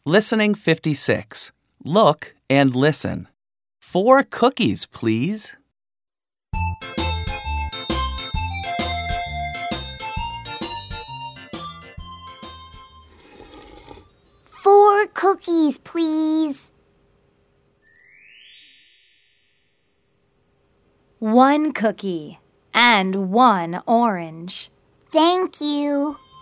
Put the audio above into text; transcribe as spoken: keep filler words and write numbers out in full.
Listening fifty-six. Look and listen. Four cookies, please. Four cookies, please. One cookie and one orange. Thank you.